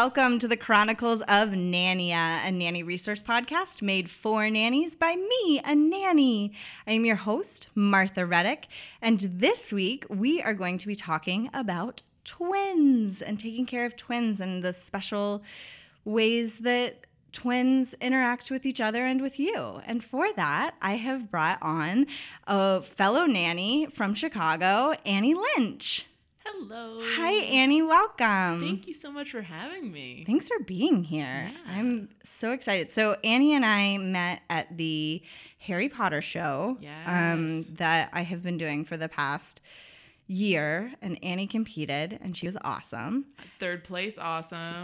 welcome to the Chronicles of Nania, a nanny resource podcast made for nannies by me, a nanny. I am your host, Martha Reddick, and this week we are going to be talking about twins and taking care of twins and the special ways that twins interact with each other and with you. And for that, I have brought on a fellow nanny from Chicago, Annie Lynch. Hello. Hi, Annie. Welcome. Thank you so much for having me. Thanks for being here. Yeah. I'm so excited. So Annie and I met at the Harry Potter show that I have been doing for the past year, and Annie competed, and she was awesome. Third place, awesome.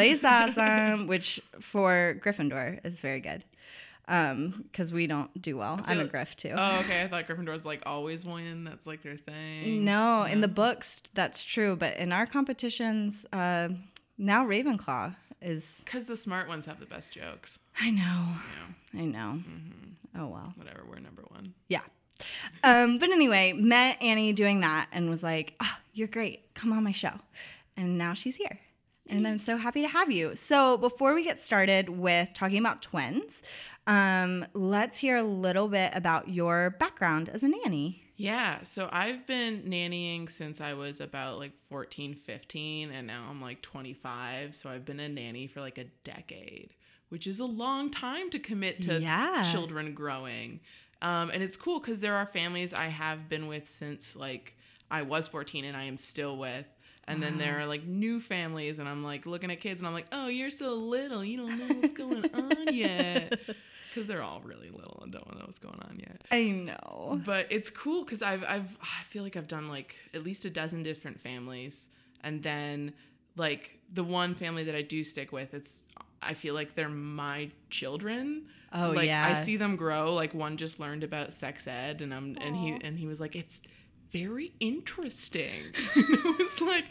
Which for Gryffindor is very good. Because we don't do well. I'm a Griff too. Oh, okay. I thought Gryffindors like always win. That's like their thing. No, in the books that's true, but in our competitions, now Ravenclaw is. Because the smart ones have the best jokes. I know. Yeah. I know. Mm-hmm. Oh well. Whatever. We're number one. Yeah. But anyway, met Annie doing that and was like, "Oh, you're great. Come on my show." And now she's here. And I'm so happy to have you. So before we get started with talking about twins, let's hear a little bit about your background as a nanny. Yeah. So I've been nannying since I was about like 14, 15, and now I'm like 25. So I've been a nanny for like a decade, which is a long time to commit to children growing. And it's cool because there are families I have been with since like I was 14 and I am still with. And then there are, like, new families, and I'm, like, looking at kids, and I'm like, oh, you're so little. You don't know what's going on yet. Because they're all really little and don't know what's going on yet. I know. But it's cool because I feel like I've done, like, at least a dozen different families. And then, like, the one family that I do stick with, I feel like they're my children. Oh, like, yeah. I see them grow. Like, one just learned about sex ed, and he was like, it's very interesting. It was like,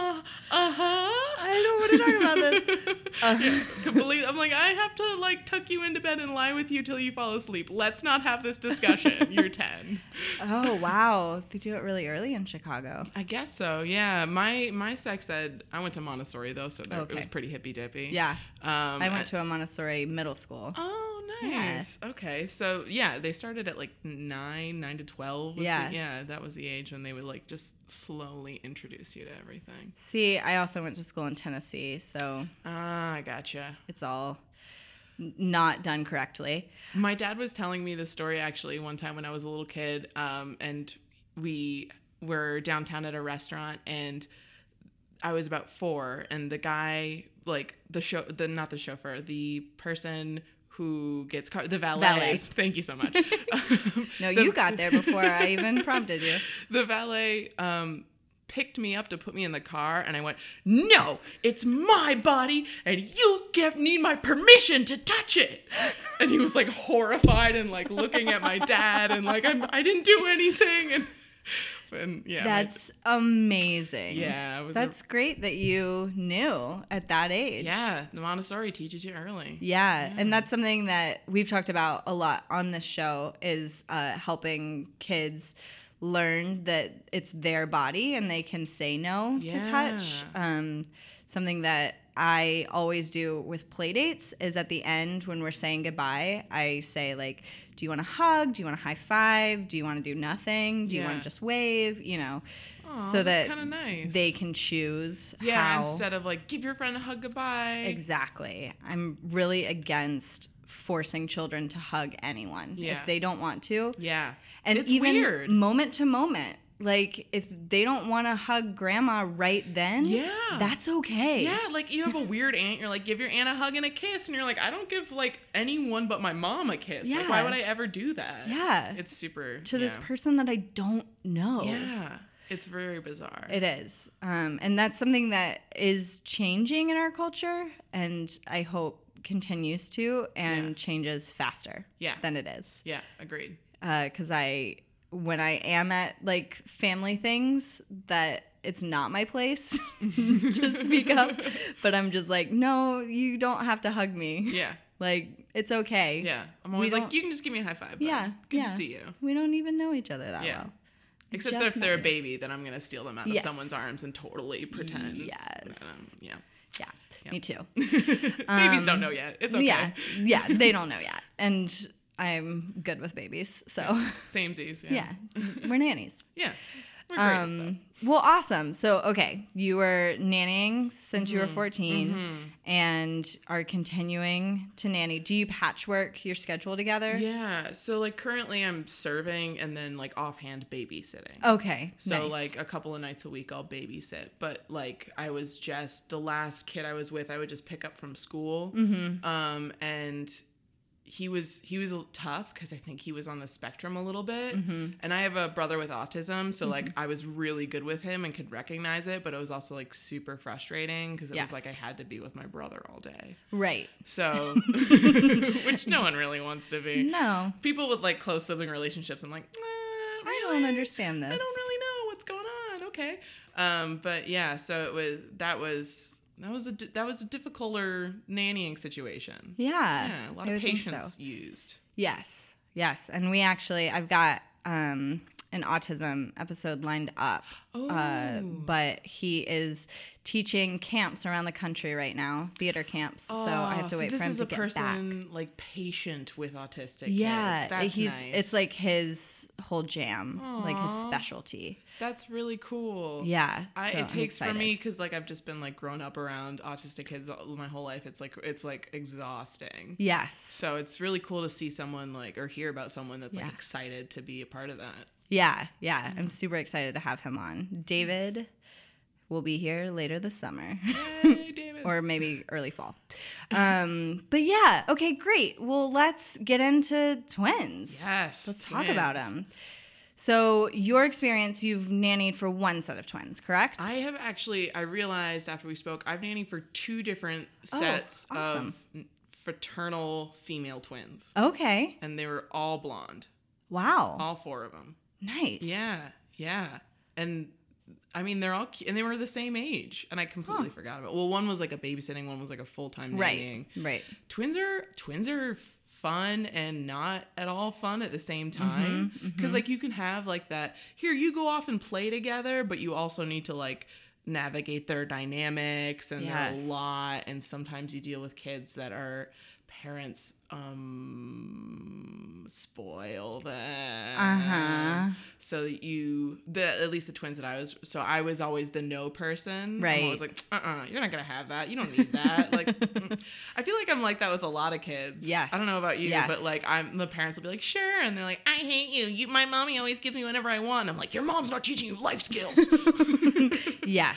I don't want to talk about this. Yeah, completely. I'm like, I have to like tuck you into bed and lie with you till you fall asleep. Let's not have this discussion. You're 10. Oh, wow. They do it really early in Chicago. I guess so. Yeah. My sex ed, I went to Montessori though, so it was pretty hippy dippy. Yeah. I went to a Montessori middle school. Oh, nice. Yeah. Okay. So yeah, they started at like 9 to 12. That was the age when they would like just slowly introduce you to everything. See, I also went to school in Tennessee, so I gotcha. It's all not done correctly. My dad was telling me this story actually one time when I was a little kid, and we were downtown at a restaurant, and I was about 4, and the guy, like not the chauffeur, the person who gets the valet. Thank you so much. You got there before I even prompted you. The valet picked me up to put me in the car, and I went, no, it's my body, and you need my permission to touch it. And he was like horrified and like looking at my dad and like I didn't do anything. And yeah, that's amazing. Yeah, that's great that you knew at that age. Yeah, the Montessori teaches you early. Yeah, and that's something that we've talked about a lot on this show is helping kids learn that it's their body and they can say no to touch. Something that I always do with play dates is at the end when we're saying goodbye, I say like, do you want to hug? Do you want to high five? Do you want to do nothing? Do you want to just wave? You know, so that nice. They can choose how. Instead of like, give your friend a hug goodbye. Exactly. I'm really against forcing children to hug anyone if they don't want to. Yeah. And it's even weird. Moment to moment. Like, if they don't want to hug grandma right then, that's okay. Yeah, like, you have a weird aunt, you're like, give your aunt a hug and a kiss, and you're like, I don't give, like, anyone but my mom a kiss. Yeah. Like, why would I ever do that? Yeah. It's super... To this person that I don't know. Yeah. It's very bizarre. It is. And that's something that is changing in our culture, and I hope continues to, and changes faster than it is. Yeah, agreed. Because when I am at like family things that it's not my place to speak up, but I'm just like, no, you don't have to hug me. Yeah. Like, it's okay. Yeah. I'm always like, you can just give me a high five. Yeah. Good to see you. We don't even know each other that well. Except that if they're a baby, then I'm going to steal them out of someone's arms and totally pretend. Yes. Yeah. Yeah. Me too. Babies don't know yet. It's okay. Yeah, they don't know yet. And I'm good with babies. So Samesies. yeah, we're nannies. Yeah. We're great at stuff. Well, awesome. So, okay, you were nannying since you were 14 and are continuing to nanny. Do you patchwork your schedule together? Yeah. So, like, currently I'm serving and then, like, offhand babysitting. Okay. So, nice. like, a couple of nights a week I'll babysit. But, like, I was just, the last kid I was with, I would just pick up from school. And he was tough because I think he was on the spectrum a little bit. And I have a brother with autism, so like I was really good with him and could recognize it, but it was also like super frustrating because it was like I had to be with my brother all day. Right. So, which no one really wants to be. No. People with like close sibling relationships, I'm like, I don't understand this. I don't really know what's going on. Okay. But yeah, so that was a difficulter nannying situation. Yeah. A lot of patience used. Yes. And I've got an autism episode lined up. But he is teaching camps around the country right now, theater camps. So I have to wait for him to get back. This is a person like patient with autistic kids. That's nice. It's like his whole jam, like his specialty. That's really cool. Yeah. It takes for me because like I've just been like grown up around autistic kids my whole life. It's like exhausting. Yes. So it's really cool to see someone like or hear about someone that's like excited to be a part of that. Yeah. I'm super excited to have him on. David will be here later this summer. Yay, David. Or maybe early fall. But yeah, okay, great. Well, let's get into twins. Yes. Let's talk about them. So your experience, you've nannied for one set of twins, correct? I realized after we spoke, I've nannied for 2 different sets of fraternal female twins. Okay. And they were all blonde. Wow. All 4 of them. Nice. Yeah. And I mean, they're all cute, and they were the same age, and I completely forgot about it. Well, one was like a babysitting, one was like a full-time nannying. Right. Twins are fun and not at all fun at the same time because like you can have like that here you go off and play together, but you also need to like navigate their dynamics and they're a lot, and sometimes you deal with kids that are parents spoil them so that at least the twins that I was always the no person, right? I was like you're not gonna have that, you don't need that. Like I feel like I'm like that with a lot of kids. Yes. I don't know about you, but like the parents will be like sure, and they're like I hate you, my mommy always gives me whatever I want. I'm like your mom's not teaching you life skills. Yes.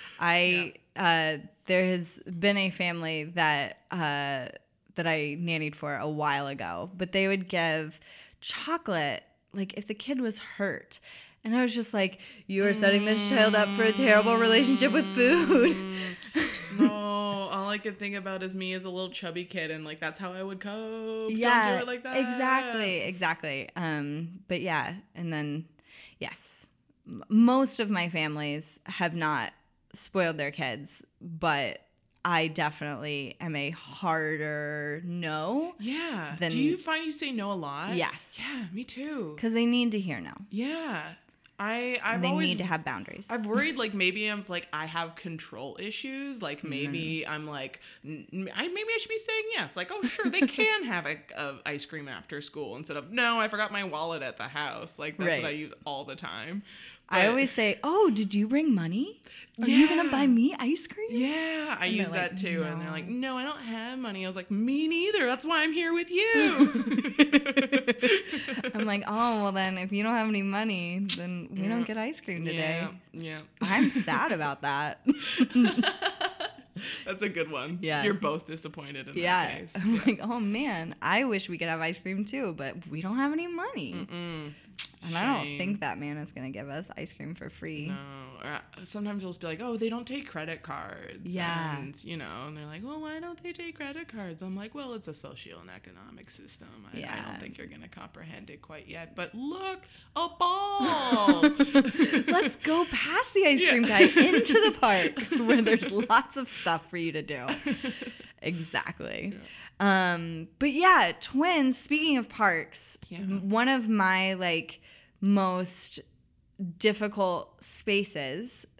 There has been a family that I nannied for a while ago, but they would give chocolate like if the kid was hurt. And I was just like, you are setting this child up for a terrible relationship with food. No, all I could think about is me as a little chubby kid, and like that's how I would cope. Yeah, don't do it like that. Exactly. But yeah, and then yes, most of my families have not spoiled their kids, but I definitely am a harder no. Yeah. Do you find you say no a lot? Yes. Yeah, me too. Because they need to hear no. Yeah. They need to have boundaries. I've worried like maybe I'm like I have control issues. Like maybe I'm like maybe I should be saying yes. Like oh sure they can have a ice cream after school instead of no I forgot my wallet at the house. Like that's what I use all the time. But I always say oh did you bring money? Are you gonna buy me ice cream? Yeah, I use that too. No. And they're like, no, I don't have money. I was like, me neither. That's why I'm here with you. I'm like, oh, well then if you don't have any money, then we don't get ice cream today. Yeah. I'm sad about that. That's a good one. Yeah. You're both disappointed in that case. I'm like, oh man, I wish we could have ice cream too, but we don't have any money. And I don't think that man is going to give us ice cream for free. No. Sometimes they'll just be like, oh, they don't take credit cards. Yeah. And, and they're like, well, why don't they take credit cards? I'm like, well, it's a social and economic system. I don't think you're going to comprehend it quite yet. But look, a ball. Let's go past the ice cream guy into the park where there's lots of stuff for you to do. Exactly. Yeah. But yeah, twins, speaking of parks, one of my like most difficult spaces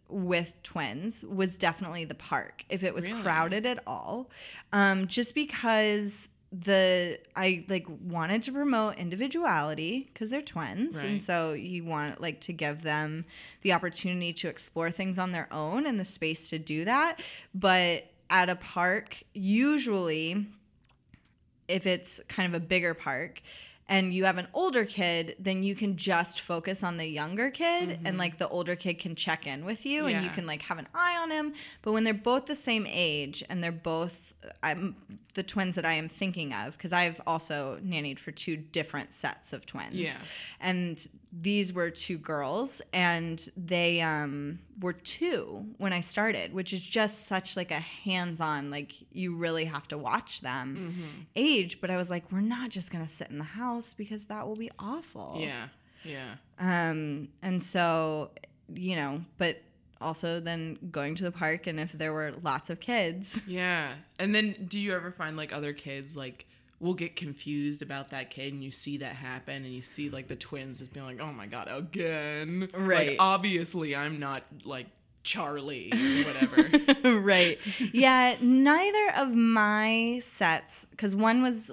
with twins was definitely the park, if it was Really? crowded at all. Just because I like wanted to promote individuality because they're twins. Right. And so you want like to give them the opportunity to explore things on their own and the space to do that. But at a park, usually if it's kind of a bigger park and you have an older kid, then you can just focus on the younger kid and like the older kid can check in with you and you Yeah. can like have an eye on him. But when they're both the same age and they're both the twins that I am thinking of, because I've also nannied for 2 different sets of twins. Yeah. And these were 2 girls, and they were 2 when I started, which is just such like a hands-on, like you really have to watch them age. But I was like, we're not just going to sit in the house because that will be awful. Yeah. Yeah. And so, you know, but also then going to the park, and if there were lots of kids. Yeah. And then do you ever find like other kids like will get confused about that kid, and you see that happen, and you see like the twins just being like, oh my God, again. Right. Like, obviously I'm not like Charlie or whatever. Right. Yeah, neither of my sets, because one was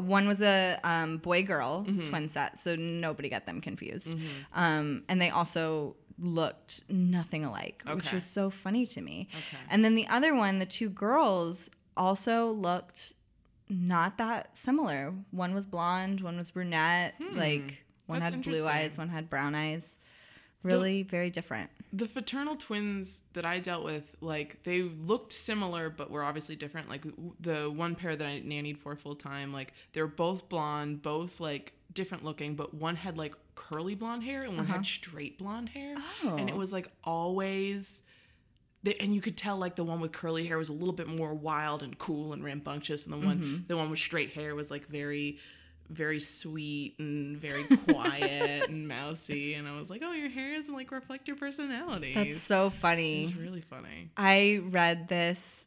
a boy-girl twin set, so nobody got them confused. And they also looked nothing alike, which Okay. was so funny to me. Okay. And then the other one, the 2 girls also looked not that similar. One was blonde, one was brunette, like one That's had blue interesting. eyes, one had brown eyes. Really very different. The fraternal twins that I dealt with, like, they looked similar, but were obviously different. Like, the one pair that I nannied for full time, like, they were both blonde, both, like, different looking, but one had, like, curly blonde hair and one had straight blonde hair. Oh. And it was, like, always... and you could tell, like, the one with curly hair was a little bit more wild and cool and rambunctious, and the one with straight hair was, like, very... very sweet and very quiet and mousy, and I was like, oh, your hairs like reflect your personality. That's so funny. It's really funny. I read this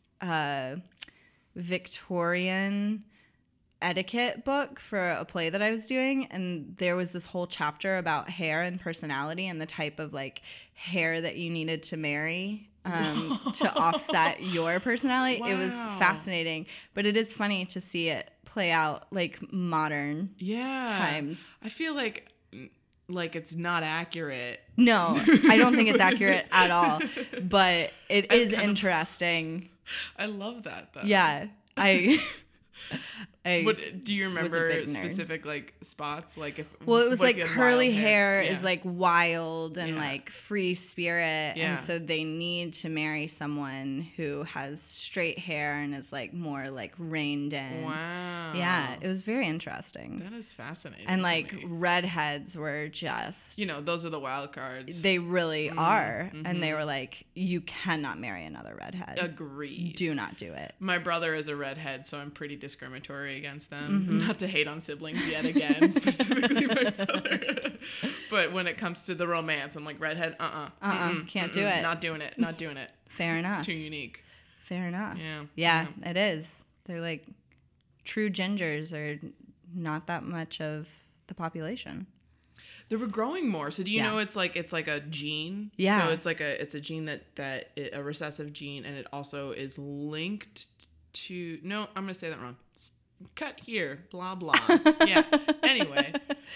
Victorian etiquette book for a play that I was doing, and there was this whole chapter about hair and personality and the type of like hair that you needed to marry to offset your personality. It was Wow. fascinating, but it is funny to see it play out like modern times. I feel like it's not accurate. No, I don't think it's accurate at all, but it is kind of- interesting. I love that though. Yeah, I What do you remember big nerd. specific like spots? Like if well, it was what if like you had curly wild hair Yeah. is like wild and Yeah. like free spirit, Yeah. and so they need to marry someone who has straight hair and is like more like reined in. Wow. Yeah, it was very interesting. That is fascinating. And to like me. redheads were just, you know, those are the wild cards. they really are, and they were like, you cannot marry another redhead. Agreed. Do not do it. My brother is a redhead, so I'm pretty discriminatory against them. Mm-hmm. Not to hate on siblings yet again, specifically my brother. But when it comes to the romance, I'm like, redhead, Can't do it. Not doing it. Not doing it. Fair enough. It's too unique. Fair enough. Yeah. Yeah, it is. They're like true gingers are not that much of the population. They were growing more. So do you Yeah. know it's like a gene? Yeah. So it's a gene that a recessive gene, and it also is linked to. No, I'm gonna say that wrong. Cut here. Blah blah. Yeah. Anyway.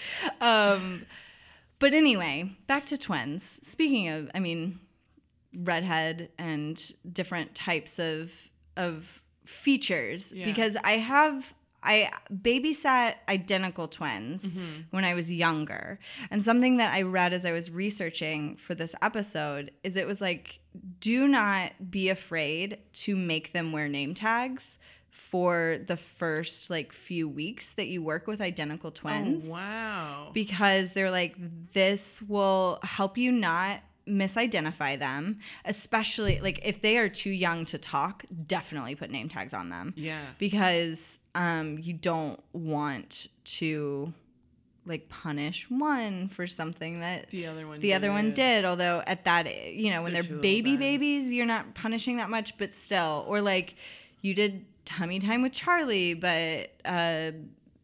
But anyway, back to twins. Speaking of, I mean, redhead and different types of features, Yeah. because I babysat identical twins when I was younger. And something that I read as I was researching for this episode is it was like, do not be afraid to make them wear name tags for the first like few weeks that you work with identical twins. Oh, wow. Because they're like, this will help you not misidentify them, especially like if they are too young to talk, definitely put name tags on them. Yeah. Because you don't want to like punish one for something that The other one did. Although at that, when They're they're too little baby then. babies, you're not punishing that much, but still. Or like you did tummy time with Charlie, but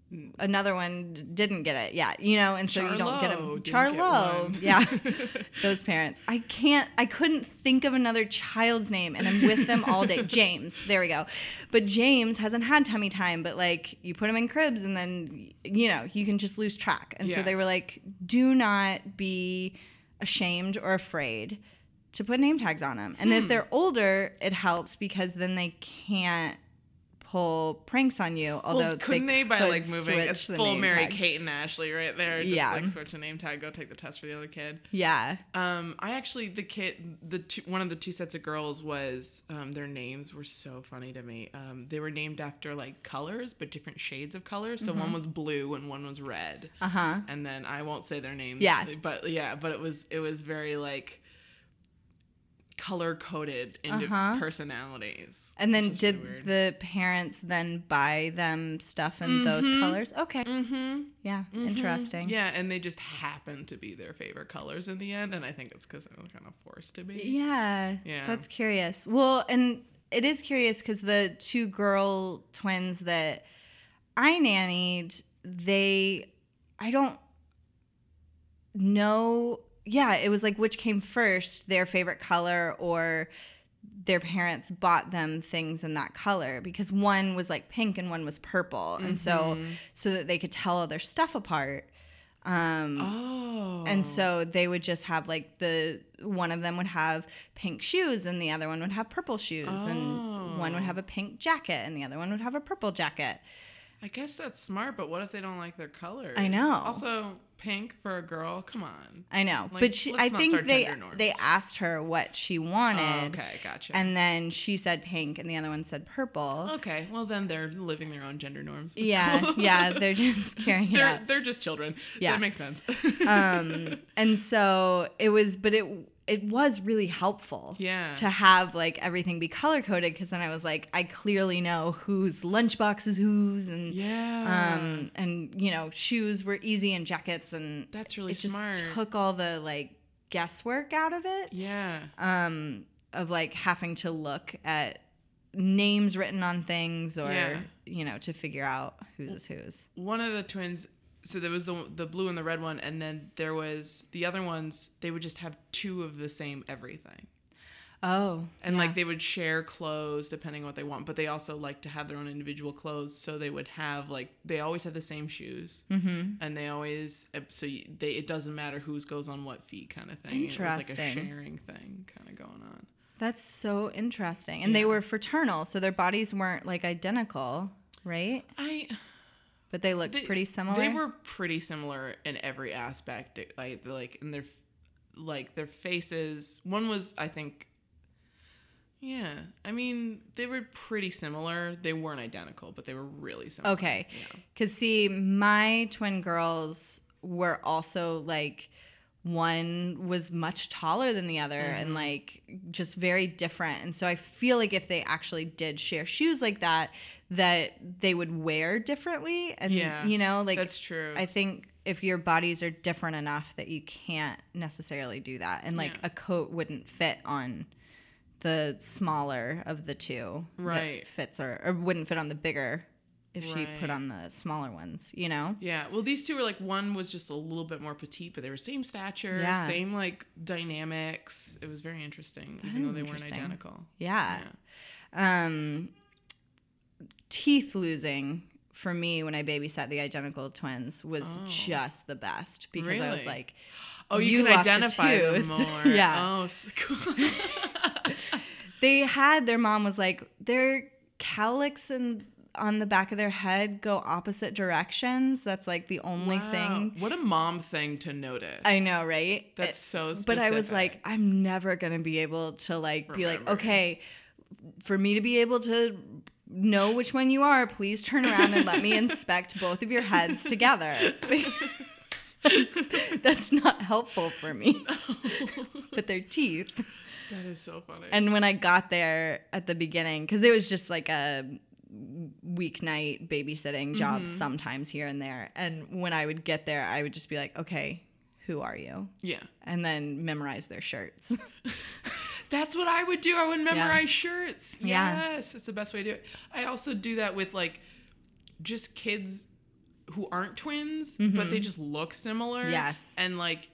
another one didn't get it. Yeah, and so you don't get them. Charlo. Yeah, those parents. I couldn't think of another child's name, and I'm with them all day. James, there we go. But James hasn't had tummy time, but like you put him in cribs, and then you can just lose track. And so they were like, do not be ashamed or afraid to put name tags on them. And if they're older, it helps because then they can't pull pranks on you. Although couldn't they by like moving it's full Mary tag. Kate and Ashley right there, just like switch a name tag, go take the test for the other kid. Yeah. I actually one of the two sets of girls was their names were so funny to me. They were named after like colors, but different shades of colors. So one was blue and one was red. And then I won't say their names. But it was very like color coded into personalities. And then did the parents then buy them stuff in those colors? Okay. Yeah. Interesting. Yeah, and they just happened to be their favorite colors in the end, and I think it's because they were kind of forced to be. Yeah. That's curious. Well, and it is curious because the two girl twins that I nannied, I don't know. Yeah, it was like which came first, their favorite color or their parents bought them things in that color, because one was like pink and one was purple. And so that they could tell all their stuff apart. And so they would just have like one of them would have pink shoes and the other one would have purple shoes, and one would have a pink jacket and the other one would have a purple jacket. I guess that's smart, but what if they don't like their colors? I know. Also, pink for a girl, come on. I know, like, but I think they asked her what she wanted. Oh, okay, gotcha. And then she said pink, and the other one said purple. Okay, well then they're living their own gender norms. That's cool. Yeah, they're just carrying it out. They're just children. Yeah, that makes sense. And so it was really helpful to have like everything be color coded, because then I was like, I clearly know whose lunchbox is whose, and and shoes were easy and jackets, and that's really smart. Just took all the like guesswork out of it. Yeah. Of like having to look at names written on things, or to figure out whose is whose. One of the twins. So there was the blue and the red one, and then there was the other ones. They would just have two of the same everything. Oh. And like they would share clothes depending on what they want, but they also like to have their own individual clothes. So they would have like, they always had the same shoes, and they always, it doesn't matter whose goes on what feet kind of thing. Interesting. It was like a sharing thing kind of going on. That's so interesting. And they were fraternal, so their bodies weren't like identical, right? But they looked pretty similar. They were pretty similar in every aspect. Like in their faces. One was, I think, yeah. I mean, they were pretty similar. They weren't identical, but they were really similar. Okay. Because see, my twin girls were also like, one was much taller than the other, and like just very different. And so I feel like if they actually did share shoes like that they would wear differently. And like that's true. I think if your bodies are different enough that you can't necessarily do that, and like a coat wouldn't fit on the smaller of the two, right? That fits or wouldn't fit on the bigger if she put on the smaller ones, Yeah. Well, these two were like, one was just a little bit more petite, but they were same stature, same like dynamics. It was very interesting, even though they weren't identical. Yeah. Teeth losing for me when I babysat the identical twins was just the best, because I was like, oh, you can identify them more. Yeah. Oh, so cool. Their mom was like, their calyx and on the back of their head go opposite directions. That's like the only thing. What a mom thing to notice. I know, right? That's so specific. But I was like, I'm never going to be able to like be like, okay, for me to be able to know which one you are, please turn around and let me inspect both of your heads together. That's not helpful for me. But their teeth. That is so funny. And when I got there at the beginning, because it was just like a weeknight babysitting job sometimes here and there, and when I would get there, I would just be like, okay, who are you? Yeah. And then memorize their shirts. That's what I would do. I would memorize shirts. Yes, it's the best way to do it. I also do that with like just kids who aren't twins, Mm-hmm. but they just look similar. Yes. And like,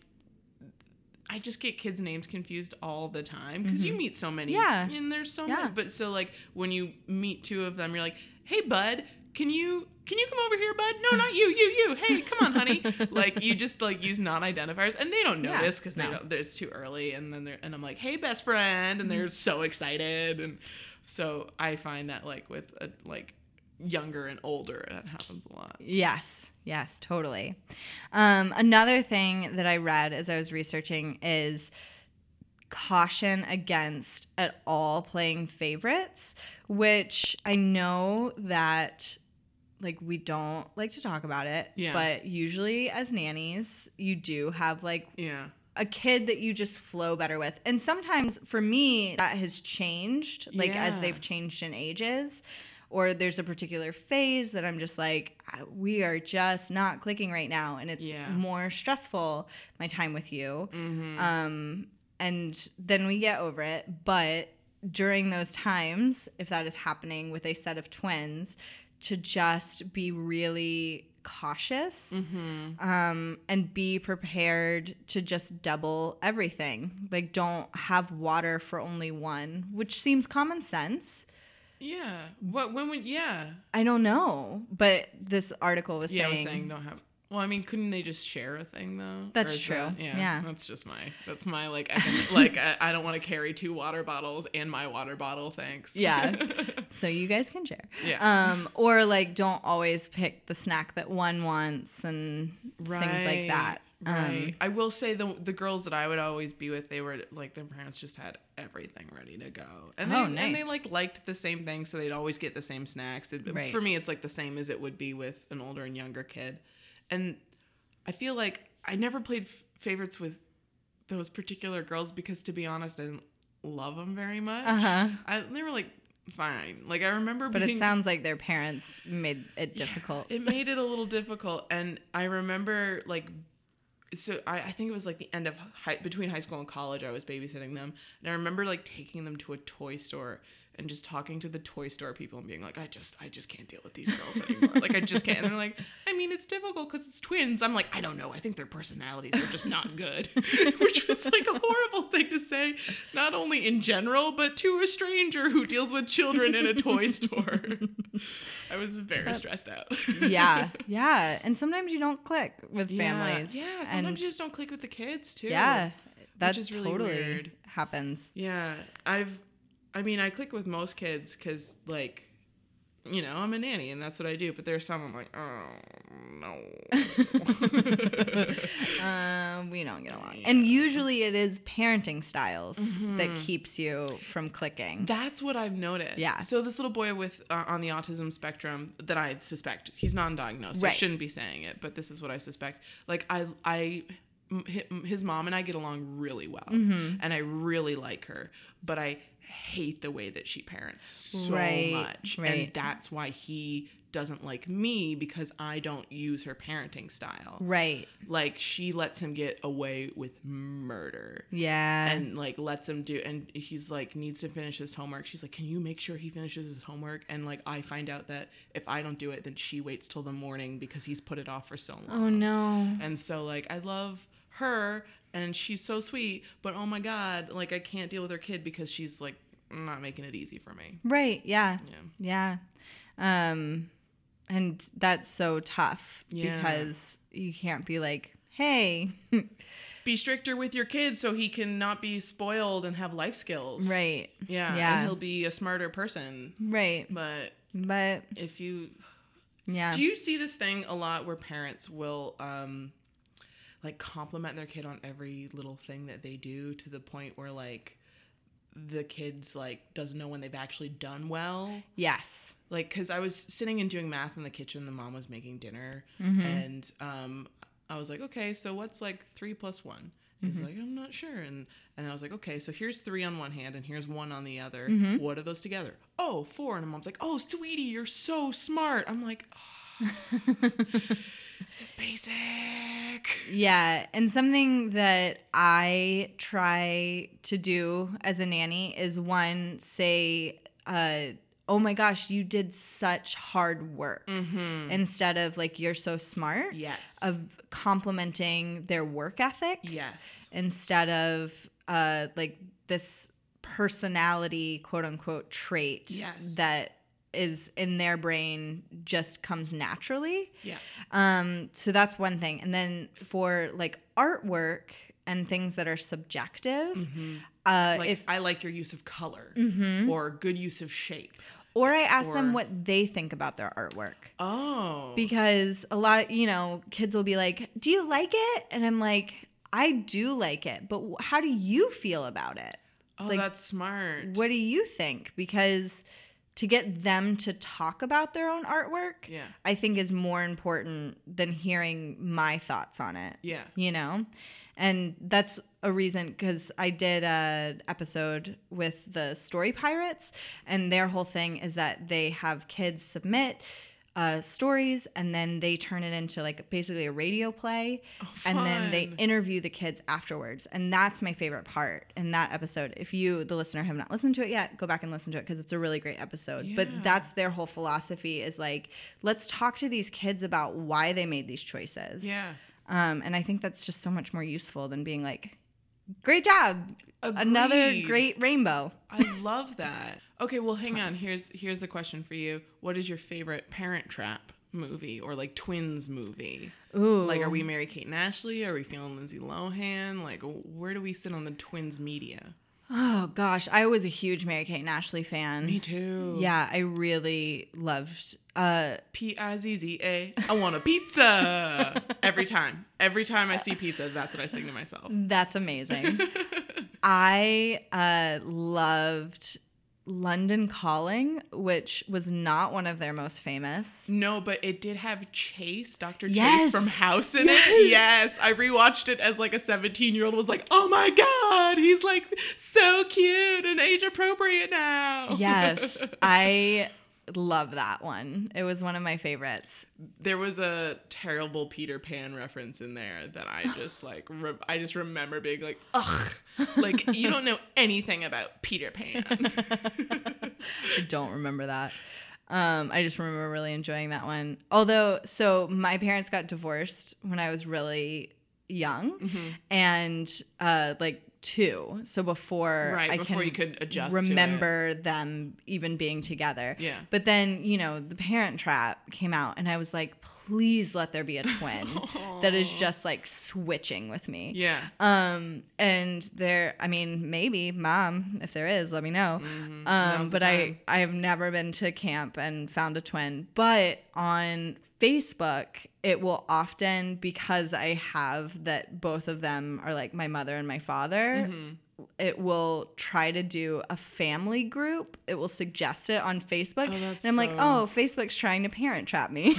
I just get kids' names confused all the time because you meet so many. Yeah. And there's so Yeah. many. But so like when you meet two of them, you're like, hey, bud, can you come over here, bud? No, not you, you. Hey, come on, honey. Like you just like use non-identifiers, and they don't notice because they don't. It's too early. And then I'm like, hey, best friend, and they're so excited. And so I find that like with like younger and older, that happens a lot. Yes, totally. Another thing that I read as I was researching is caution against at all playing favorites, which I know that like we don't like to talk about it, but usually as nannies, you do have like a kid that you just flow better with. And sometimes for me, that has changed, like as they've changed in ages. Or there's a particular phase that I'm just like, we are just not clicking right now. And it's more stressful, my time with you. Mm-hmm. And then we get over it. But during those times, if that is happening with a set of twins, to just be really cautious and be prepared to just double everything. Like, don't have water for only one, which seems common sense. Yeah. What? When would? Yeah. I don't know, but this article was saying. Yeah, I was saying don't have. Well, I mean, couldn't they just share a thing though? That's true. Yeah. That's my like. I don't want to carry 2 water bottles and my water bottle. Thanks. Yeah. So you guys can share. Yeah. Or like don't always pick the snack that one wants and things like that. Right. I will say the girls that I would always be with, they were like their parents just had everything ready to go, and they nice. and they like liked the same thing, so they'd always get the same snacks. Right. For me, it's like the same as it would be with an older and younger kid, and I feel like I never played favorites with those particular girls because, to be honest, I didn't love them very much. They were like fine. Like I remember, but it sounds like their parents made it difficult. Yeah, it made it a little difficult, and I remember like. So I think it was like the end of between high school and college, I was babysitting them. And I remember like taking them to a toy store and just talking to the toy store people and being like, I just can't deal with these girls anymore. Like I just can't. And they're like, I mean, it's difficult because it's twins. I'm like, I don't know. I think their personalities are just not good, which was like a horrible thing to say, not only in general, but to a stranger who deals with children in a toy store. I was very stressed out. Yeah. And sometimes you don't click with families. Yeah, sometimes you just don't click with the kids too. Yeah, that is really totally weird. Happens. Yeah, I click with most kids because, like, you know, I'm a nanny and that's what I do. But there's some I'm like, oh no, we don't get along. Yeah. And usually it is parenting styles that keeps you from clicking. That's what I've noticed. Yeah. So this little boy with on the autism spectrum that I suspect, he's non-diagnosed. So I shouldn't be saying it, but this is what I suspect. Like his mom and I get along really well, and I really like her, but I hate the way that she parents so much, and that's why he doesn't like me, because I don't use her parenting style. Right. Like she lets him get away with murder. Yeah. And like lets him do, and he's like needs to finish his homework. She's like, can you make sure he finishes his homework? And like I find out that if I don't do it, then she waits till the morning because he's put it off for so long. Oh no. And so like I love her and she's so sweet, but oh my God, like I can't deal with her kid because she's like not making it easy for me. Right. Yeah. And that's so tough because you can't be like, hey, be stricter with your kids so he can not be spoiled and have life skills. Right. Yeah. And he'll be a smarter person. Right. But if you, do you see this thing a lot where parents will, like compliment their kid on every little thing that they do to the point where like the kid's like doesn't know when they've actually done well? Yes. Like, because I was sitting and doing math in the kitchen, the mom was making dinner, and I was like, okay, so what's like 3 + 1? He's like, I'm not sure. And I was like, okay, so here's 3 on one hand and here's 1 on the other. What are those together? Oh, 4. And the mom's like, oh, sweetie, you're so smart. I'm like, oh, this is basic. Yeah. And something that I try to do as a nanny is say oh my gosh, you did such hard work, instead of like, you're so smart. Yes. Of complimenting their work ethic. Yes. Instead of like this personality, quote unquote, trait. Yes. That is in their brain just comes naturally. Yeah. So that's one thing. And then for like artwork and things that are subjective, Like, if I like your use of color or good use of shape. or I ask them or- what they think about their artwork. Oh. Because a lot of, kids will be like, do you like it? And I'm like, I do like it, but how do you feel about it? Oh, like, that's smart. What do you think? Because to get them to talk about their own artwork, Yeah. I think is more important than hearing my thoughts on it. Yeah. And that's a reason, because I did an episode with the Story Pirates, and their whole thing is that they have kids submit stories, and then they turn it into like basically a radio play, and then they fun. interview the kids afterwards. And that's my favorite part in that episode. If you, the listener, have not listened to it yet, go back and listen to it, because it's a really great episode. Yeah. But that's their whole philosophy, is like, let's talk to these kids about why they made these choices. Yeah. And I think that's just so much more useful than being like, great job. Agreed. Another great rainbow. I love that. Okay, well, hang on. Here's a question for you. What is your favorite Parent Trap movie or like twins movie? Ooh. Like, are we Mary-Kate and Ashley? Are we feeling Lindsay Lohan? Like, where do we sit on the twins media? Oh, gosh. I was a huge Mary-Kate and Ashley fan. Me too. Yeah, I really loved... P-I-Z-Z-A. I want a pizza. Every time I see pizza, that's what I sing to myself. That's amazing. I loved London Calling, which was not one of their most famous. No, but it did have Chase, Dr. Yes. Chase from House in it. Yes. I rewatched it as like a 17-year-old, was like, oh my God, he's like so cute and age appropriate now. Yes, I love that one. It was one of my favorites. There was a terrible Peter Pan reference in there that I just like, I just remember being like, ugh, like you don't know anything about Peter Pan. I don't remember that. I just remember really enjoying that one. Although, so my parents got divorced when I was really young, and like 2. So before you could adjust remember them even being together. Yeah. But then, the Parent Trap came out, and I was like, please let there be a twin that is just like switching with me. Yeah. And there, I mean, maybe Mom, if there is, let me know. But I have never been to camp and found a twin, but on Facebook, it will often, because I have that both of them are like my mother and my father, it will try to do a family group. It will suggest it on Facebook. And I'm like, oh, Facebook's trying to parent trap me.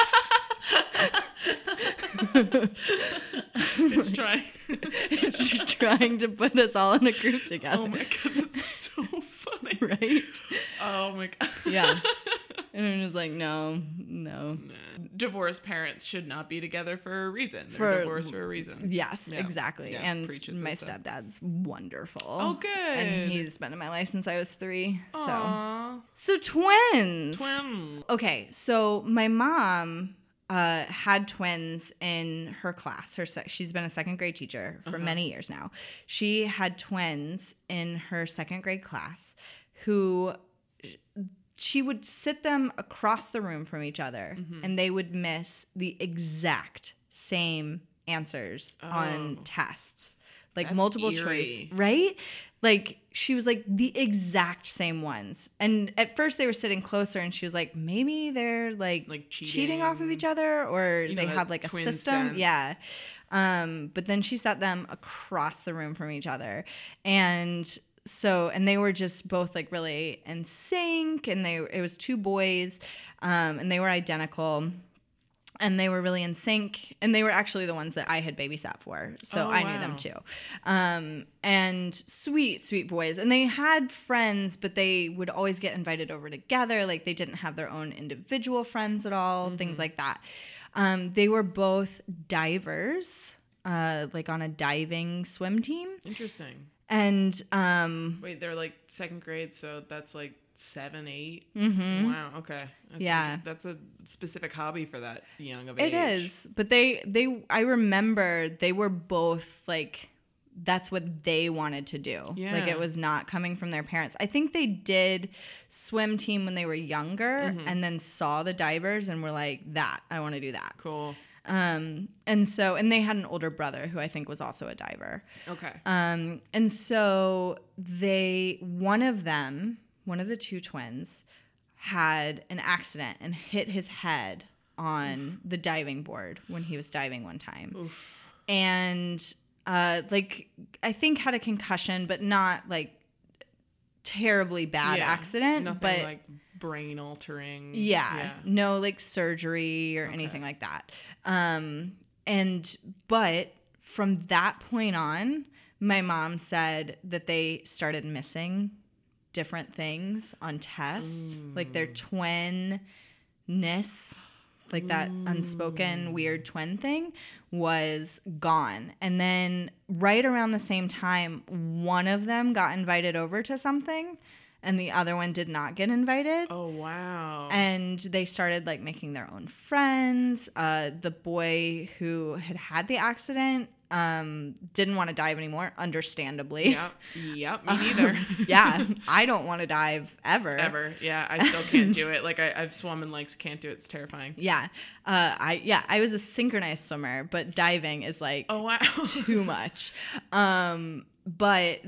It's trying. It's trying to put us all in a group together. Oh my God, that's so funny. Right? Oh my God. Yeah. And I'm just like, no. Divorced parents should not be together for a reason. They're divorced for a reason. Yes, Yeah. exactly. Yeah, And preaches my this stuff. stepdad's wonderful. Oh, good. And he's been in my life since I was 3. Aww. So twins. Twin. Okay, so my mom had twins in her class. She's been a second grade teacher for many years now. She had twins in her second grade class who she would sit them across the room from each other, and they would miss the exact same answers on tests. Like, That's multiple eerie. choice, right? Like, she was like the exact same ones. And at first they were sitting closer, and she was like, maybe they're like cheating off of each other, or they have like a twin system. sense. Yeah. But then she set them across the room from each other. And they were just both like really in sync, and it was 2 boys, and they were identical. And they were really in sync, and they were actually the ones that I had babysat for, so I knew them too. And sweet, sweet boys. And they had friends, but they would always get invited over together. Like, they didn't have their own individual friends at all, things like that. They were both divers, like on a diving swim team. Interesting. And wait, they're like second grade, so that's like 7, 8. Mm-hmm. Wow. Okay. That's a specific hobby for that young of age. It is. But I remember they were both like, that's what they wanted to do. Yeah. Like, it was not coming from their parents. I think they did swim team when they were younger and then saw the divers and were like, I want to do that. Cool. And they had an older brother who I think was also a diver. Okay. And so one of the two twins had an accident and hit his head on the diving board when he was diving one time. Oof. And I think had a concussion, but not like terribly bad accident. Nothing but like brain altering. Yeah. No like surgery or anything like that. But from that point on, my mom said that they started missing different things on tests, like their twinness, like that unspoken weird twin thing was gone. And then right around the same time, one of them got invited over to something and the other one did not get invited. Oh, wow. And they started like making their own friends. The boy who had the accident didn't want to dive anymore, understandably. Yep, me neither. Yeah, I don't want to dive ever. Yeah, I still can't do it. Like I've swum in lakes, can't do it. It's terrifying. Yeah. I was a synchronized swimmer, but diving is like too much. But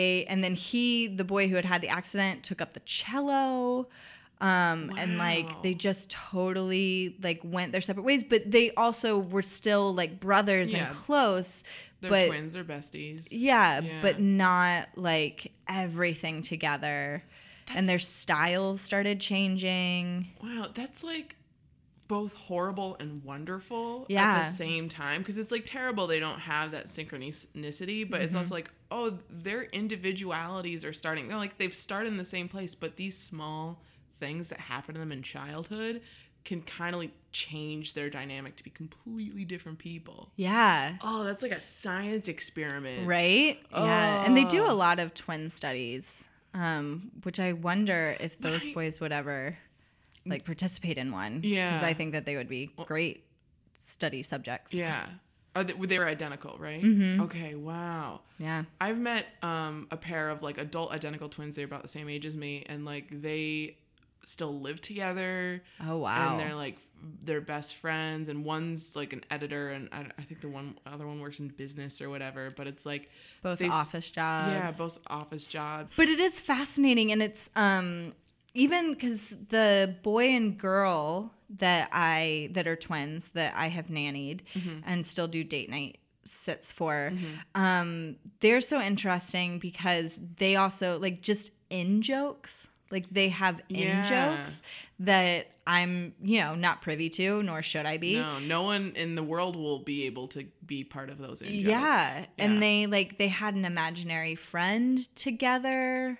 the boy who had the accident took up the cello. And like they just totally like went their separate ways, but they also were still like brothers and close. They're twins, they're besties. Yeah, but not like everything together. And their styles started changing. Wow, that's like both horrible and wonderful at the same time, because it's like terrible they don't have that synchronicity, but it's also like, oh, their individualities are starting. They've started in the same place, but these small things that happen to them in childhood can kind of like change their dynamic to be completely different people. Yeah. Oh, that's like a science experiment. Right? Oh. Yeah. And they do a lot of twin studies, which I wonder if those boys would ever like participate in one. Yeah. Because I think that they would be great study subjects. Yeah. They were identical, right? Mm-hmm. Okay, wow. Yeah. I've met a pair of like adult identical twins. They're about the same age as me, and like they still live together. Oh, wow. And they're best friends, and one's like an editor, and I think the other one works in business or whatever, but it's like both office jobs. Yeah, both office jobs. But it is fascinating, and it's even because the boy and girl that are twins that I have nannied and still do date night sits for, they're so interesting because they also like just in jokes. Like they have in jokes that I'm, not privy to, nor should I be. No one in the world will be able to be part of those in jokes. Yeah. And they had an imaginary friend together.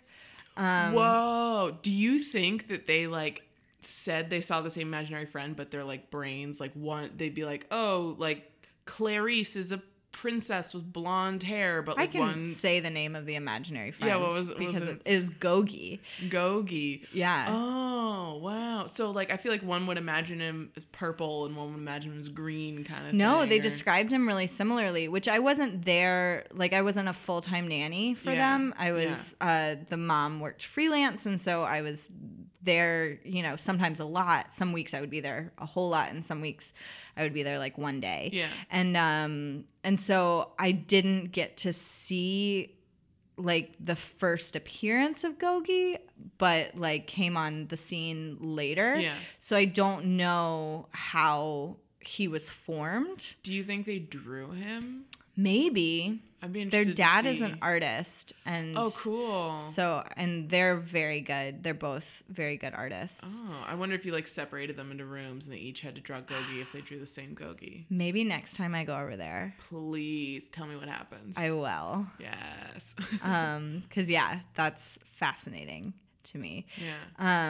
Whoa. Do you think that they like said they saw the same imaginary friend, but their like brains, like they'd be like, oh, like Clarice is a princess with blonde hair, but like I can say the name of the imaginary friend. Yeah, what was it? Because it is Gogi. Gogi. Yeah. Oh, wow. So like I feel like one would imagine him as purple and one would imagine him as green kind of thing. No, they described him really similarly, which I wasn't there. Like I wasn't a full-time nanny for them. I was the mom worked freelance, and so I was there, sometimes a lot. Some weeks I would be there a whole lot, and some weeks I would be there like one day. Yeah. And so I didn't get to see like the first appearance of Gogi, but like came on the scene later. Yeah. So I don't know how he was formed. Do you think they drew him? Maybe. I'd be interested. Their dad to see. is an artist, and oh, cool. So, and they're very good. They're both very good artists. Oh, I wonder if you like separated them into rooms and they each had to draw Gogi if they drew the same Gogi. Maybe next time I go over there. Please tell me what happens. I will. Yes. 'Cause that's fascinating to me. Yeah.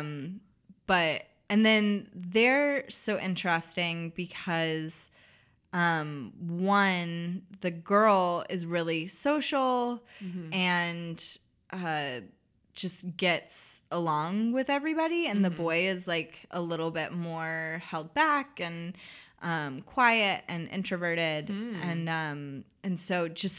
And then they're so interesting because one, the girl is really social and just gets along with everybody, and the boy is like a little bit more held back and quiet and introverted. And so just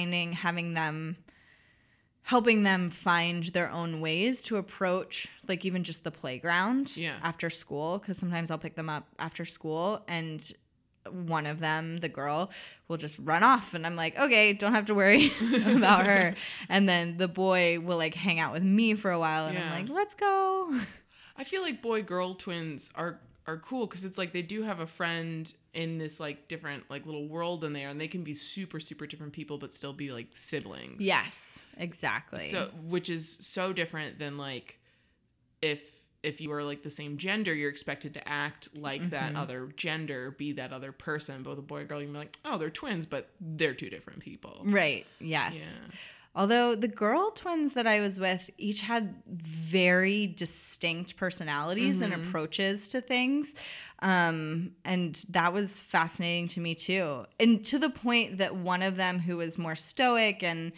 helping them find their own ways to approach, like, even just the playground after school, because sometimes I'll pick them up after school, and one of them, the girl, will just run off, and I'm like, okay, don't have to worry about her. And then the boy will like hang out with me for a while, and I'm like, let's go. I feel like boy-girl twins are cool because it's like they do have a friend in this like different like little world in there, and they can be super, super different people but still be like siblings. Yes, exactly. So, which is so different than like if you are like the same gender, you're expected to act like that other gender, be that other person. Both a boy and girl, you're like, oh, they're twins, but they're two different people. Right. Yes. Yeah. Although the girl twins that I was with each had very distinct personalities and approaches to things. And that was fascinating to me too. And to the point that one of them, who was more stoic and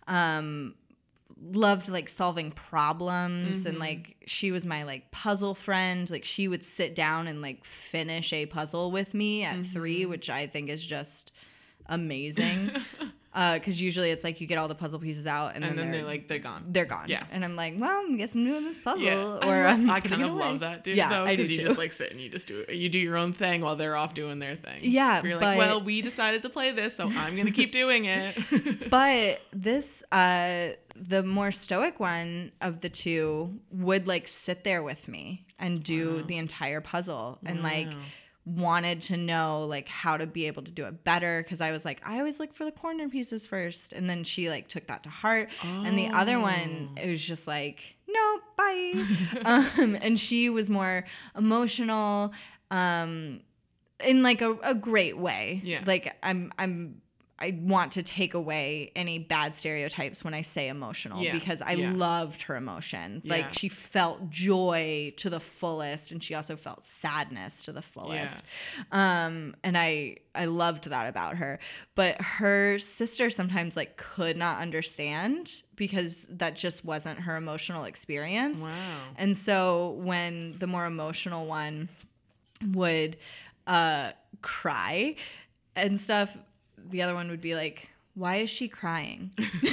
loved like solving problems, and like she was my like puzzle friend. Like she would sit down and like finish a puzzle with me at 3, which I think is just amazing. Because usually it's like you get all the puzzle pieces out and then they're gone. They're gone. Yeah. And I'm like, well, I guess I'm doing this puzzle. Yeah. Or I kind of love that, dude. Yeah, though, I do because you too. just like sit and you just do your own thing while they're off doing their thing. Yeah, you're like, well, we decided to play this, so I'm gonna keep doing it. But this, the more stoic one of the two would like sit there with me and do the entire puzzle, and like wanted to know like how to be able to do it better, because I was like, I always look for the corner pieces first, and then she like took that to heart. And the other one, it was just like, no, bye. And she was more emotional, in like a great way. Yeah. Like I want to take away any bad stereotypes when I say emotional, because I loved her emotion. Like she felt joy to the fullest, and she also felt sadness to the fullest. And I loved that about her. But her sister sometimes like could not understand, because that just wasn't her emotional experience. Wow. And so when the more emotional one would cry and stuff, the other one would be like, why is she crying?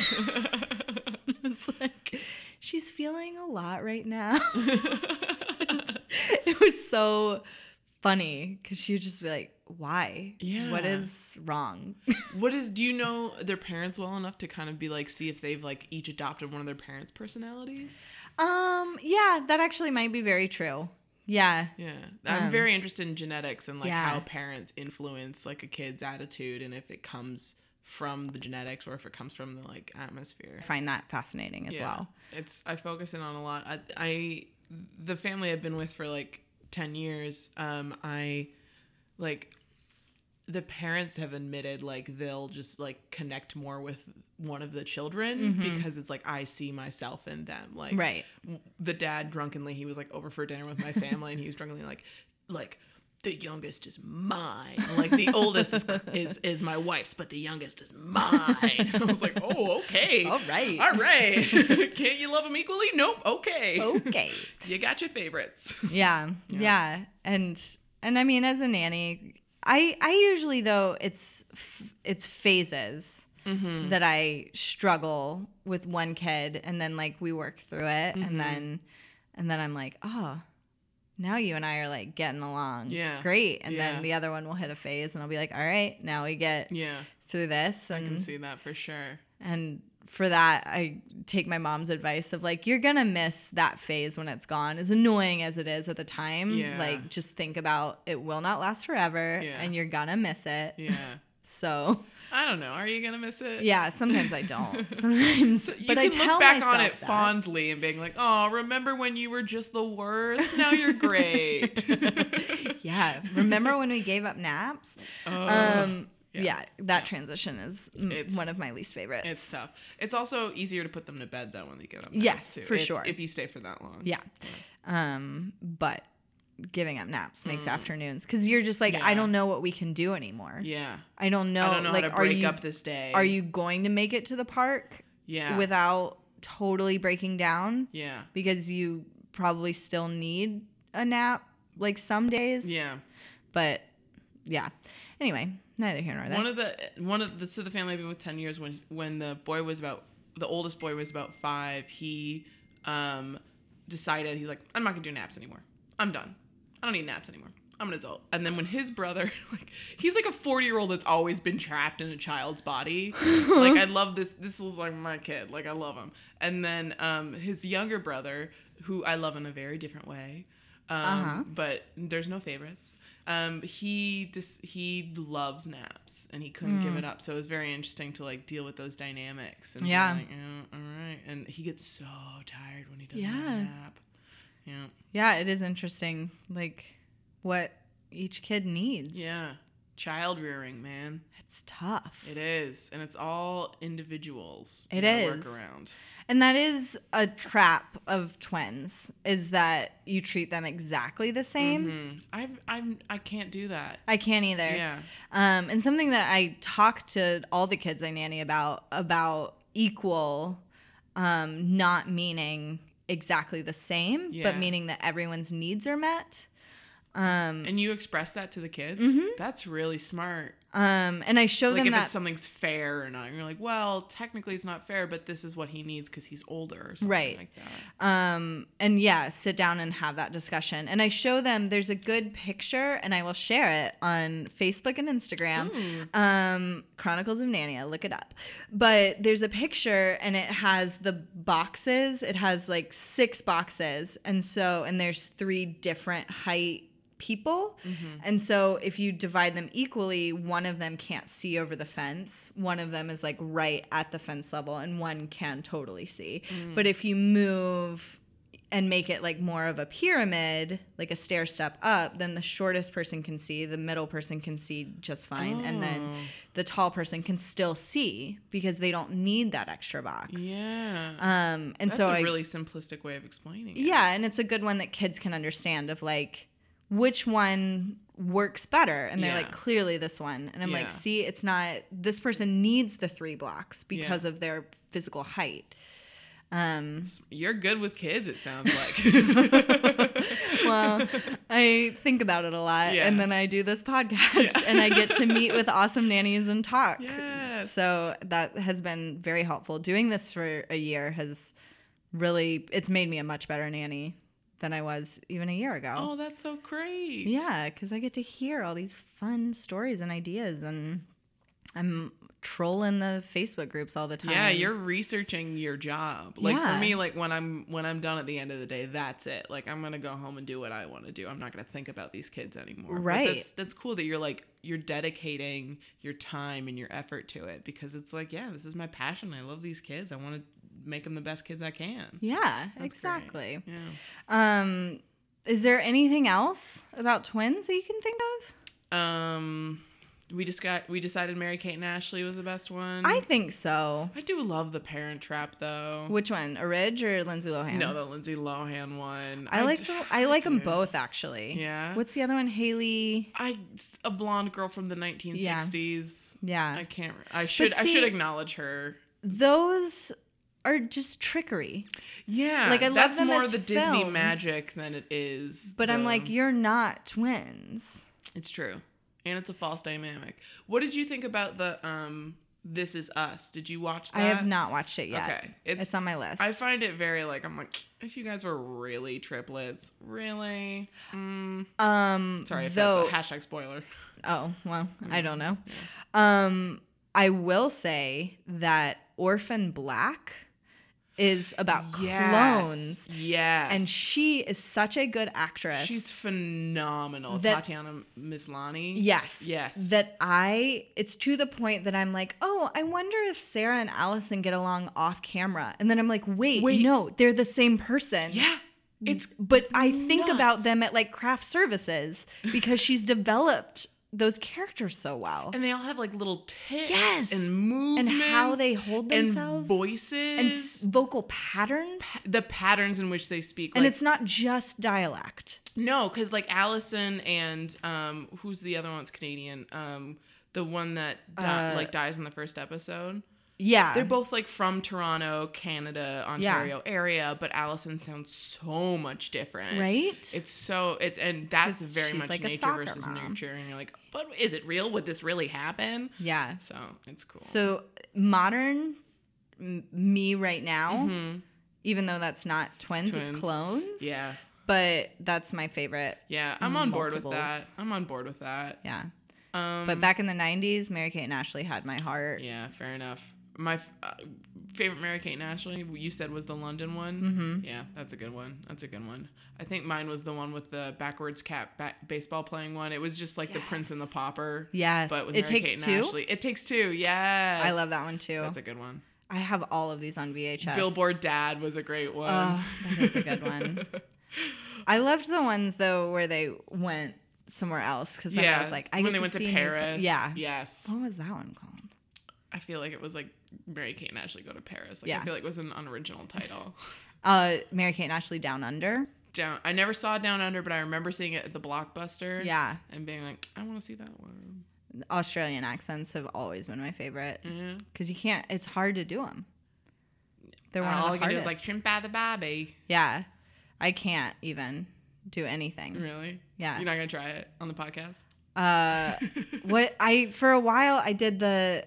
It's like, she's feeling a lot right now. It was so funny, because she would just be like, why? Yeah. What is wrong? Do you know their parents well enough to kind of be like, see if they've like each adopted one of their parents' personalities? Yeah, that actually might be very true. Yeah. Yeah. I'm very interested in genetics and like how parents influence like a kid's attitude, and if it comes from the genetics or if it comes from the like atmosphere. I find that fascinating as well. I focus in on a lot. The family I've been with for like 10 years, the parents have admitted like they'll just like connect more with one of the children because it's like I see myself in them. Like the dad drunkenly, he was like over for dinner with my family, and he was drunkenly like the youngest is mine. And, like the oldest is my wife's, but the youngest is mine. And I was like, oh, okay, all right. Can't you love them equally? Nope. Okay. You got your favorites. Yeah. And I mean, as a nanny, I usually, though, it's phases that I struggle with one kid, and then like we work through it, and then I'm like, oh, now you and I are like getting along. Yeah. Great. And then the other one will hit a phase, and I'll be like, all right, now we get through this. And I can see that for sure. And for that, I take my mom's advice of like, you're going to miss that phase when it's gone. As annoying as it is at the time, like just think about it will not last forever, and you're going to miss it. Yeah. So I don't know. Are you going to miss it? Yeah. Sometimes I don't. Sometimes. So but I tell look back myself on it fondly and being like, oh, remember when you were just the worst? Now you're great. Yeah. Remember when we gave up naps? That transition is one of my least favorites. It's tough. It's also easier to put them to bed though when they get up. Yes, too, for sure. If you stay for that long. Yeah. But giving up naps makes afternoons, because you're just like, I don't know what we can do anymore. Yeah. I don't know like, how to break up this day. Are you going to make it to the park? Yeah. Without totally breaking down. Yeah. Because you probably still need a nap, like some days. Yeah. But yeah. Anyway, neither here nor there. So the family I've been with 10 years, when the oldest boy was about 5, he decided, he's like, I'm not gonna do naps anymore. I'm done. I don't need naps anymore. I'm an adult. And then when his brother, like, he's like a 40-year-old that's always been trapped in a child's body. Like, I love this. This is like my kid. Like, I love him. And then his younger brother, who I love in a very different way, but there's no favorites. He loves naps, and he couldn't give it up. So it was very interesting to like deal with those dynamics. And yeah. Like, all right. And he gets so tired when he doesn't have a nap. Yeah. Yeah, it is interesting, like what each kid needs. Yeah. Child rearing, man. It's tough. It is. And it's all individuals. It is. Work around. And that is a trap of twins, is that you treat them exactly the same. Mm-hmm. I can't do that. I can't either. Yeah. And something that I talk to all the kids I nanny about equal, not meaning exactly the same, but meaning that everyone's needs are met. And you express that to the kids? Mm-hmm. That's really smart. And I show them if that it's something's fair or not. And you're like, well, technically it's not fair, but this is what he needs because he's older or something like that. And yeah, sit down and have that discussion. And I show them, there's a good picture, and I will share it on Facebook and Instagram. Chronicles of Nania, look it up. But there's a picture, and it has the boxes. It has like 6 boxes. And there's 3 different height people. And so if you divide them equally, one of them can't see over the fence. One of them is like right at the fence level, and one can totally see. But if you move and make it like more of a pyramid, like a stair step up, then the shortest person can see, the middle person can see just fine, and then the tall person can still see because they don't need that extra box. Yeah. And that's so a really simplistic way of explaining it. Yeah, and it's a good one that kids can understand, of like which one works better. And they're like, clearly this one. And I'm like, see, it's not, this person needs the 3 blocks because of their physical height. You're good with kids, it sounds like. Well, I think about it a lot, and then I do this podcast, and I get to meet with awesome nannies and talk. Yes. So that has been very helpful. Doing this for a year has really, it's made me a much better nanny than I was even a year ago. Oh, that's so great. Yeah, because I get to hear all these fun stories and ideas, and I'm trolling the Facebook groups all the time. Yeah, you're researching your job. Like for me, like when I'm done at the end of the day, that's it. Like I'm gonna go home and do what I want to do. I'm not gonna think about these kids anymore. Right. But that's cool that you're dedicating your time and your effort to it, because it's like, yeah, this is my passion. I love these kids. I want to make them the best kids I can. Yeah, that's exactly. Great. Yeah. Is there anything else about twins that you can think of? We decided Mary-Kate and Ashley was the best one. I think so. I do love the Parent Trap though. Which one? Ridge or Lindsay Lohan? No, the Lindsay Lohan one. I like them both, actually. Yeah. What's the other one? Haley. A blonde girl from the 1960s. Yeah. I can't. I should acknowledge her. Those are just trickery. Yeah. Like, I love that's them more as the films, Disney magic than it is. But I'm like, you're not twins. It's true. And it's a false dynamic. What did you think about the This Is Us? Did you watch that? I have not watched it yet. Okay. It's on my list. I find it very I'm like, if you guys were really triplets, really? Sorry if that's a hashtag spoiler. Oh, well, I don't know. Yeah. I will say that Orphan Black is about clones. Yes. And she is such a good actress. She's phenomenal. Tatiana Maslany. Yes. Yes. That it's to the point that I'm like, oh, I wonder if Sarah and Allison get along off camera. And then I'm like, wait, no, they're the same person. Yeah. But I think about them at like craft services because she's developed those characters so well. And they all have like little tics and movements. And how they hold themselves. And voices. And vocal patterns. The patterns in which they speak. And it's not just dialect. No, because like Allison and who's the other one that's Canadian? The one that dies in the first episode. Yeah. They're both like from Toronto, Canada, Ontario area, but Allison sounds so much different. Right? And that's 'Cause very she's much like a nature soccer versus mom. nurture. And you're like, but is it real? Would this really happen? Yeah. So it's cool. So modern me right now, Mm-hmm. even though that's not twins, it's clones. Yeah. But that's my favorite. Yeah. I'm on board with Multiples. that. Yeah. But back in the 90s, Mary-Kate and Ashley had my heart. Yeah, fair enough. My favorite Mary-Kate and Ashley, you said, was the London one. Mm-hmm. Yeah, that's a good one. I think mine was the one with the backwards cap baseball playing one. It was just like the Prince and the Pauper. Yes. But with It Mary-Kate Takes and Two? Ashley. It Takes Two, yes. I love that one too. That's a good one. I have all of these on VHS. Billboard Dad was a great one. Oh, that is a good one. I loved the ones though where they went somewhere else because then I was like, when they went to see Paris. Yeah. Yes. What was that one called? I feel like it was like Mary-Kate and Ashley Go to Paris. Like, Yeah. I feel like it was an unoriginal title. Mary-Kate and Ashley Down Under. I never saw Down Under, but I remember seeing it at the Blockbuster. Yeah. And being like, I want to see that one. Australian accents have always been my favorite Yeah. because you can't. It's hard to do them. They're one All of I the can do hardest. is like shrimp by the Bobby. Yeah, I can't even do anything. Really? Yeah. You're not gonna try it on the podcast? For a while I did the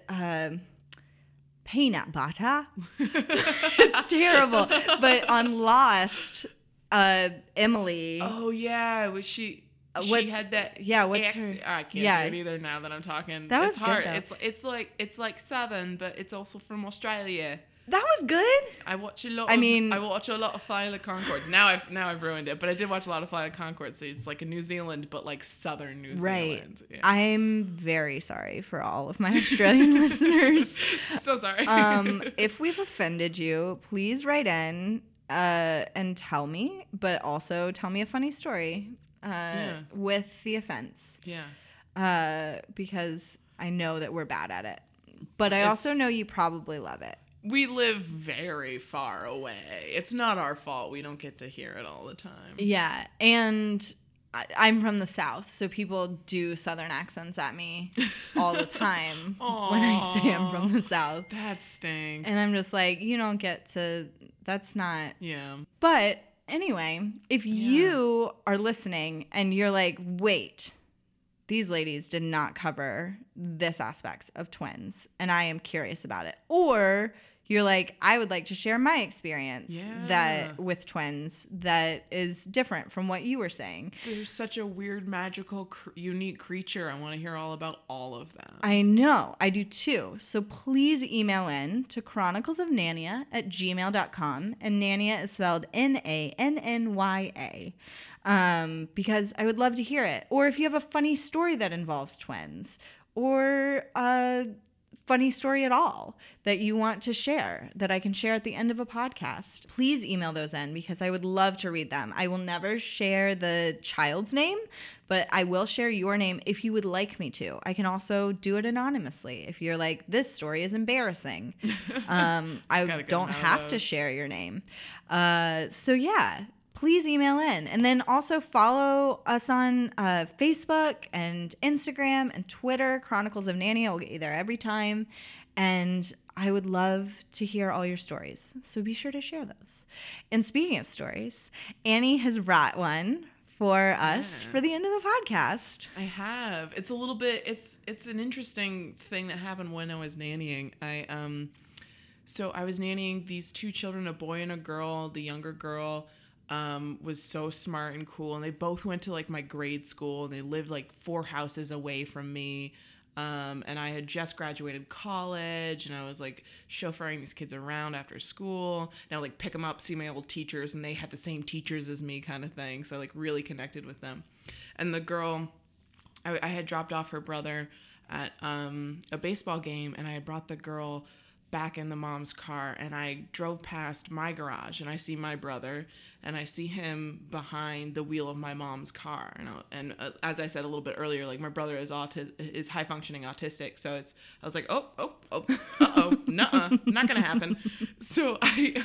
peanut butter. It's terrible. But on Lost, Emily. Oh yeah, was she? She what's- had that. yeah, what's ex- her- I can't yeah. do it either now that I'm talking. That it's was good, hard. though. It's like Southern, but it's also from Australia. That was good. I watch a lot. I watch a lot of Flight of the Conchords. Now I've ruined it, but I did watch a lot of Flight of the Conchords. So it's like a New Zealand, but like Southern New Right. Zealand. Yeah. I'm very sorry for all of my Australian listeners. So sorry. If we've offended you, please write in and tell me, but also tell me a funny story with the offense. Yeah. Because I know that we're bad at it. But I also know you probably love it. We live very far away. It's not our fault. We don't get to hear it all the time. Yeah. And I'm from the South, so people do Southern accents at me all the time when I say I'm from the South. That stinks. And I'm just like, you don't get to, that's not. Yeah. But anyway, if you are listening and you're like, wait, these ladies did not cover this aspect of twins, and I am curious about it. Or you're like, I would like to share my experience that with twins that is different from what you were saying. They're such a weird, magical, unique creature. I want to hear all about all of them. I know. I do too. So please email in to chroniclesofnania@gmail.com. And Nania is spelled Nannnya. Because I would love to hear it. Or if you have a funny story that involves twins, or a funny story at all that you want to share that I can share at the end of a podcast, please email those in because I would love to read them. I will never share the child's name, but I will share your name if you would like me to. I can also do it anonymously if you're like, this story is embarrassing. I don't have to share your name. So yeah. Please email in. And then also follow us on Facebook and Instagram and Twitter. Chronicles of Nania will get you there every time. And I would love to hear all your stories. So be sure to share those. And speaking of stories, Annie has brought one for us for the end of the podcast. I have. It's a little bit, it's an interesting thing that happened when I was nannying. So I was nannying these two children, a boy and a girl. The younger girl was so smart and cool, and they both went to like my grade school, and they lived like 4 houses away from me, and I had just graduated college, and I was like chauffeuring these kids around after school, and I would like pick them up, see my old teachers, and they had the same teachers as me kind of thing, so I like really connected with them. And the girl, I had dropped off her brother at a baseball game, and I had brought the girl back in the mom's car, and I drove past my garage, and I see my brother, and I see him behind the wheel of my mom's car, and as I said a little bit earlier, like my brother is high functioning autistic, so I was like, nuh-uh, not gonna happen. So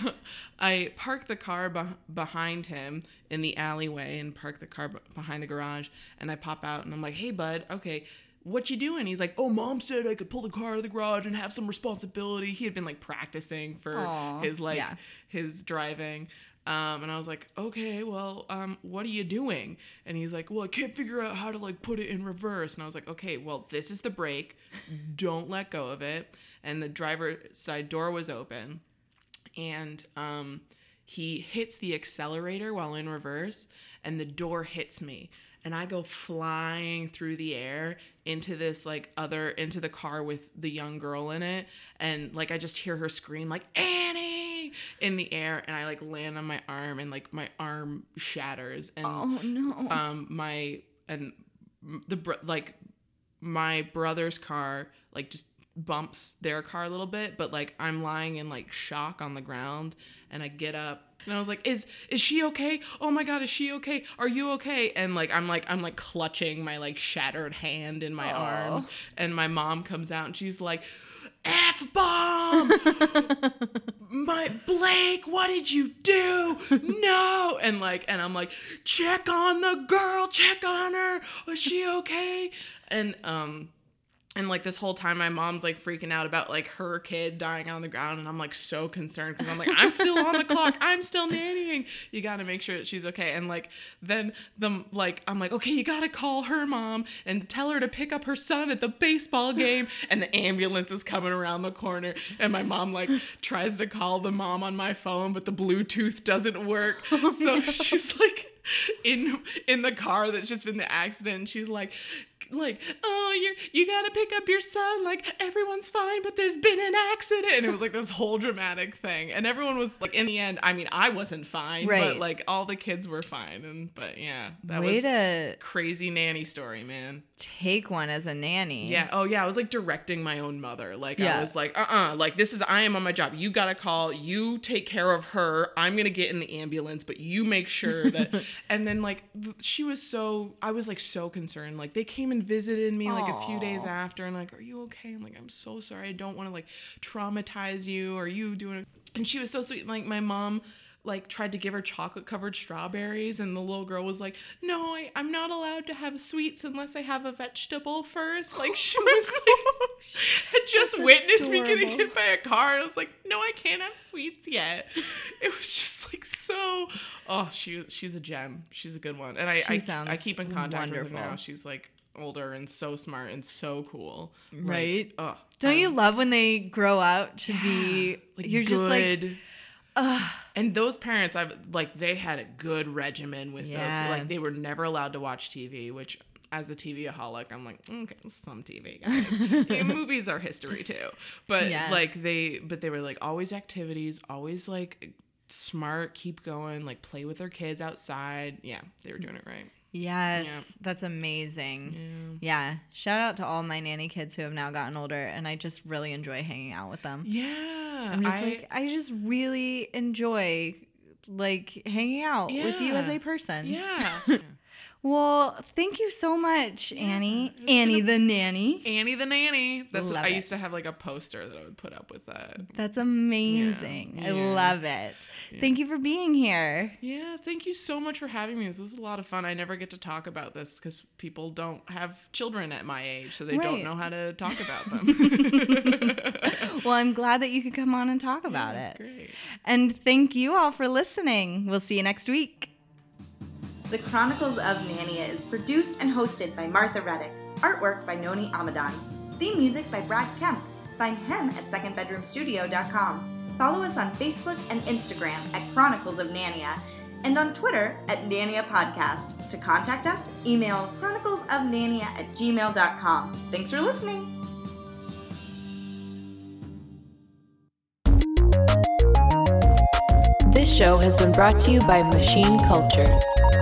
I parked the car behind him in the alleyway and parked the car behind the garage, and I pop out, and I'm like, hey bud, okay, what you doing? He's like, oh, Mom said I could pull the car out of the garage and have some responsibility. He had been like practicing for his driving. And I was like, okay, well, what are you doing? And he's like, well, I can't figure out how to like put it in reverse. And I was like, okay, well, this is the brake. Don't let go of it. And the driver's side door was open. And he hits the accelerator while in reverse, and the door hits me. And I go flying through the air into the car with the young girl in it. And like, I just hear her scream like, Annie, in the air. And I like land on my arm, and like my arm shatters. And my brother's car like just bumps their car a little bit, but like I'm lying in like shock on the ground, and I get up. And I was like, is she okay? Oh my God, is she okay? Are you okay? And like, I'm clutching my like shattered hand in my arms. And my mom comes out and she's like, F-bomb! My Blake, what did you do? No! And I'm like, check on the girl, check on her. Was she okay? And like this whole time, my mom's like freaking out about like her kid dying on the ground. And I'm like so concerned because I'm like, I'm still on the clock. I'm still nannying. You got to make sure that she's okay. And like, then I'm like, okay, you got to call her mom and tell her to pick up her son at the baseball game. And the ambulance is coming around the corner. And my mom like tries to call the mom on my phone, but the Bluetooth doesn't work. So she's like in the car that's just been the accident. And she's like, oh, you gotta pick up your son, like everyone's fine, but there's been an accident. And it was like this whole dramatic thing, and everyone was like, in the end, I mean, I wasn't fine, but like all the kids were fine. But yeah, that was a crazy nanny story, man. Take one as a nanny. Yeah. Oh yeah, I was like directing my own mother. Like I was like, like I am on my job. You gotta call, you take care of her. I'm gonna get in the ambulance, but you make sure that. And then like I was like so concerned. Like they came and visited me like a few days after, and like, are you okay? I'm like, I'm so sorry. I don't want to like traumatize you. Or you doing it? And she was so sweet. And, like my mom like tried to give her chocolate covered strawberries, and the little girl was like, no, I'm not allowed to have sweets unless I have a vegetable first. Like she was like, had just witnessed me getting hit by a car, and I was like, no, I can't have sweets yet. It was just like so, she's a gem. She's a good one. And I keep in contact with her now. She's like older and so smart and so cool, right? Like, don't you love when they grow up to be like, you're good. Just like, and those parents, they had a good regimen with those. Like they were never allowed to watch TV, which as a TV-aholic, I'm like, okay, some TV, guys. Yeah, movies are history too, but they were like always activities, always like smart, keep going, like play with their kids outside. Yeah, they were doing it right. Yes, that's amazing. Yeah. Shout out to all my nanny kids who have now gotten older, and I just really enjoy hanging out with them. Yeah. I just really enjoy like hanging out with you as a person. Yeah. Well, thank you so much, Annie. Annie the nanny. Annie the nanny. That's what I used to have like a poster that I would put up with that. That's amazing. Yeah. I love it. Yeah. Thank you for being here. Yeah, thank you so much for having me. This was a lot of fun. I never get to talk about this because people don't have children at my age, so they don't know how to talk about them. Well, I'm glad that you could come on and talk about it. That's great. And thank you all for listening. We'll see you next week. The Chronicles of Nania is produced and hosted by Martha Reddick. Artwork by Noni Amadani. Theme music by Brad Kemp. Find him at secondbedroomstudio.com. Follow us on Facebook and Instagram at Chronicles of Nania, and on Twitter at Nania Podcast. To contact us, email chroniclesofnania@gmail.com. Thanks for listening. This show has been brought to you by Machine Culture.